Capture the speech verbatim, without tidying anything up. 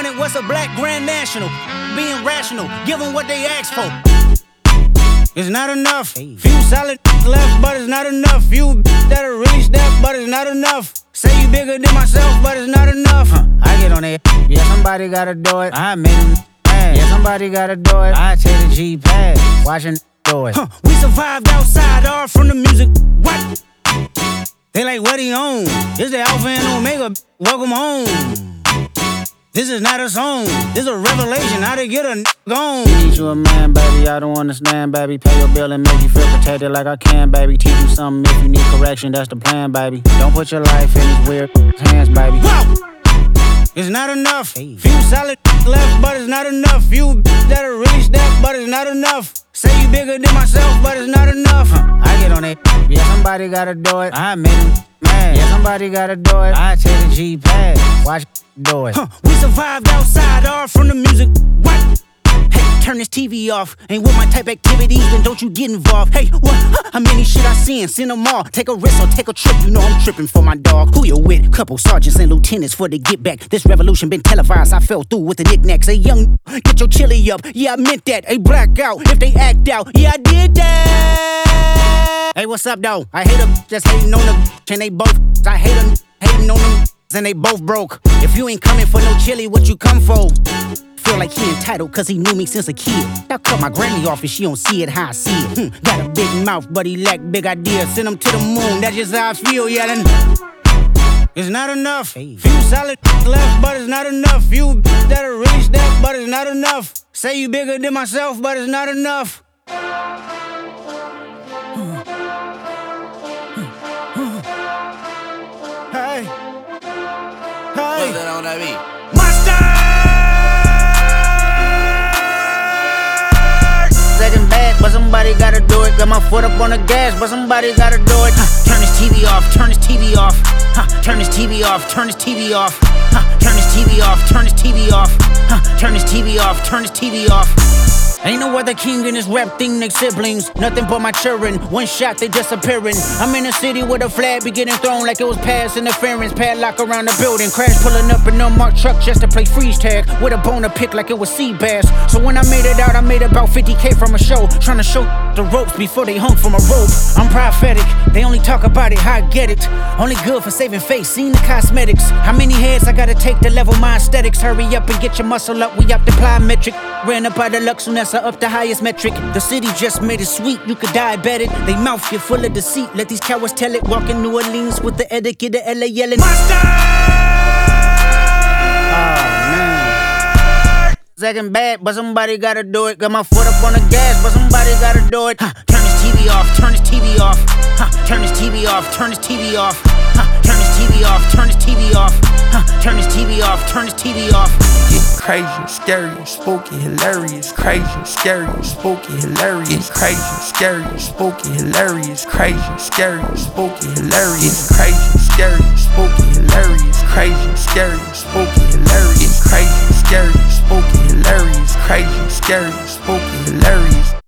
disappointed. What's a black grand national? Being rational, give them what they ask for. It's not enough. Few solid left, but it's not enough. Few that'll really step, but it's not enough. Say you bigger than myself, but it's not enough. Huh. I get on it. Yeah, somebody gotta do it. I made them mad. Yeah, somebody gotta do it. I take the G pad, watching do it. Huh. We survived outside, all from the music. What? They like, what he on? This the Alpha and Omega. Welcome home. This is not a song, this is a revelation, how to get a n*** gone. Need you a man, baby, I don't understand, baby. Pay your bill and make you feel protected like I can, baby. Teach you something if you need correction, that's the plan, baby. Don't put your life in these weird hands, baby. Whoa! It's not enough. Few solid left, but it's not enough. Few that'll really step, but it's not enough. Say you bigger than myself, but it's not enough. Huh. I get on it. Yeah, somebody gotta do it. I made him mad. Yeah, somebody gotta do it. I take the G pad, watch do it. Huh. We survived outside, all from the music. What? Hey, turn this T V off. Ain't with my type activities, then don't you get involved. Hey, what? Huh? How many shit I seen? Send them all. Take a risk or take a trip. You know I'm tripping for my dog. Who you with? Couple sergeants and lieutenants for the get back. This revolution been televised. I fell through with the knickknacks. Hey, young, get your chili up. Yeah, I meant that. Hey, black out if they act out. Yeah, I did that. Hey, what's up, though? I hate them just hating on them. And they both, I hate them hating on them. And they both broke. If you ain't coming for no chili, what you come for? Feel like he entitled cause he knew me since a kid. I cut my granny off and she don't see it how I see it. Hmm. Got a big mouth but he lack big ideas. Send him to the moon, that's just how I feel yelling. It's not enough. Few solid left but it's not enough. Few that'll really step but it's not enough. Say you bigger than myself but it's not enough. Hey. Hey. What's that on that beat? Monster! Second bad, but somebody gotta do it. Got my foot up on the gas, but somebody gotta do it. Huh. Turn this T V off, turn this T V off. Huh. Turn this T V off, turn this T V off. Huh. Turn this T V off, turn this T V off. Huh. Turn this T V off, turn this T V off. Ain't no other king in this rap thing, they siblings. Nothing but my children, one shot they disappearing. I'm in a city with a flag be getting thrown like it was past interference. Padlock around the building, crash pulling up an unmarked truck just to play freeze tag. With a boner pick like it was sea bass. So when I made it out, I made about fifty K from a show. Trying to show the ropes before they hung from a rope. I'm prophetic, they only talk about it, how I get it. Only good for saving face, seen the cosmetics. How many heads I gotta take to level my aesthetics? Hurry up and get your muscle up, we up the plyometric. Ran up out of Lux and that's up the highest metric. The city just made it sweet, you could diabetic. They mouth get full of deceit, let these cowards tell it. Walk in New Orleans with the etiquette of L A yelling Monster! Oh man. Second bad, but somebody gotta do it. Got my foot up on the gas, but somebody gotta do it. Huh. Turn this T V off, turn this T V off. Huh. Turn this T V off, turn this T V off. Huh. Turn this T V off, turn this T V off. Huh. Turn this T V off, turn this T V off. Crazy, scary, spooky, hilarious. Crazy, scary, spooky, hilarious. Crazy, scary, spooky, hilarious. Crazy, scary, spooky, hilarious. Crazy, scary, spooky, hilarious. Crazy, scary, spooky, hilarious. Crazy, scary, spooky, hilarious. Crazy, scary, spooky, hilarious.